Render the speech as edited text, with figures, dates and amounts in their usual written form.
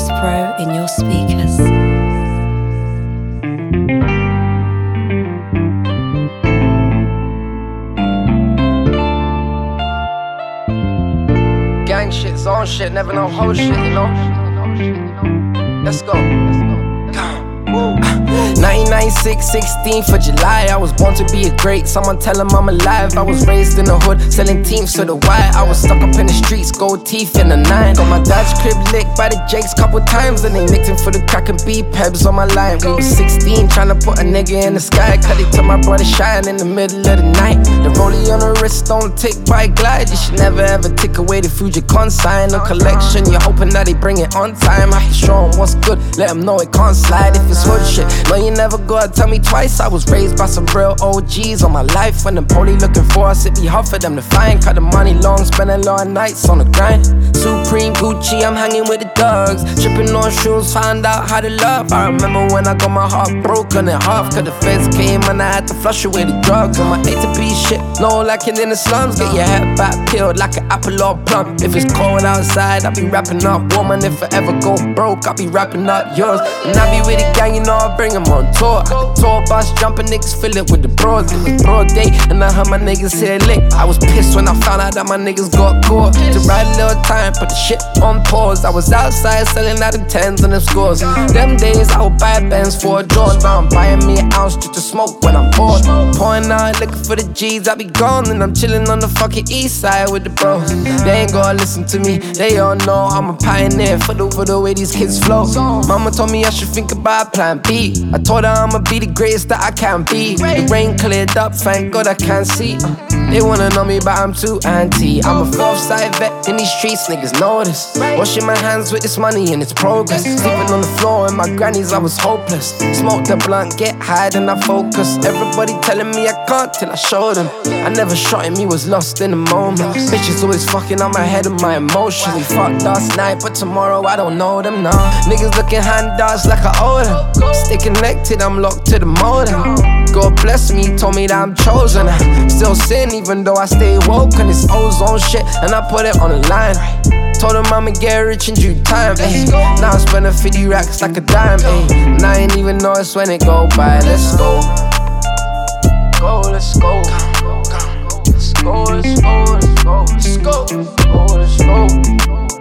Bruce Pro in your speakers. Gang shit, zone shit, never know whole shit, you know? Let's go. 1996, 16th of July. I was born to be a great. Someone tell him I'm alive. I was raised in the hood, selling teams to the white. I was stuck up in the streets, gold teeth in the 9. Got my dad's crib licked by the Jakes couple times, and they nicked him for the crack and beat pebs on my line. We was 16, trying to put a nigga in the sky. Cut it to my brother shine in the middle of the night. The rollie on the wrist, don't tick by glide. You should never ever take away the Fuji consign. No collection, you're hoping that they bring it on time. Have to show them what's good, let them know it can't slide if it's hood shit. No, you never gotta tell me twice. I was raised by some real OGs on my life. When the poli looking for us, it be hard for them to find. Cut the money long, spending long nights on the grind. Supreme Gucci, I'm hanging with the dogs. Tripping on shoes, found out how to love. I remember when I got my heart broken in half. Cause the feds came and I had to flush away the drugs. On my A to B shit, no lacking in the slums. Get your head back peeled like an apple or plum. If it's cold outside, I'll be wrapping up. Woman, if I ever go broke, I'll be wrapping up yours. And I be with the gang, you know I bring them on tour. Tour bus jumping, niggas fill it with the bros. It was broad day, and I heard my niggas here lick. I was pissed when I found out that my niggas got caught. To ride a little time, put the shit on pause. I was outside selling out the 10s and the scores. Them days I would buy Benz for a draw. Now I'm buying me an ounce just to smoke when I'm bored. Pouring out, looking for the G's, I be gone. And I'm chilling on the fucking east side with the bros. They ain't gonna listen to me, they all know I'm a pioneer for the way these kids flow. Mama told me I should think about plan B. I told her I'ma be the greatest that I can be. The rain cleared up, thank God I can see. They wanna know me, but I'm too anti. I'm a fourth side vet in these streets, niggas know this. Washing my hands with this money and it's progress. Sleeping on the floor in my granny's, I was hopeless. Smoke the blunt, get high, then I focus. Everybody telling me I can't till I show them. I never shot him, he was lost in the moment. Bitches always fucking on my head and my emotions. We fucked last night, but tomorrow I don't know them now. Niggas looking handouts like I owe them. Stay connected, I'm locked to the modem. God bless me, told me that I'm chosen. I still sin even though I stay woke. And it's ozone shit and I put it on the line. Told him I'ma get rich in due time, ayy. Now I'm spending 50 racks like a dime, ayy. And I ain't even notice when it go by. Let's go. Let's go. Let's go, let's go, let's go. Let's go, let's go.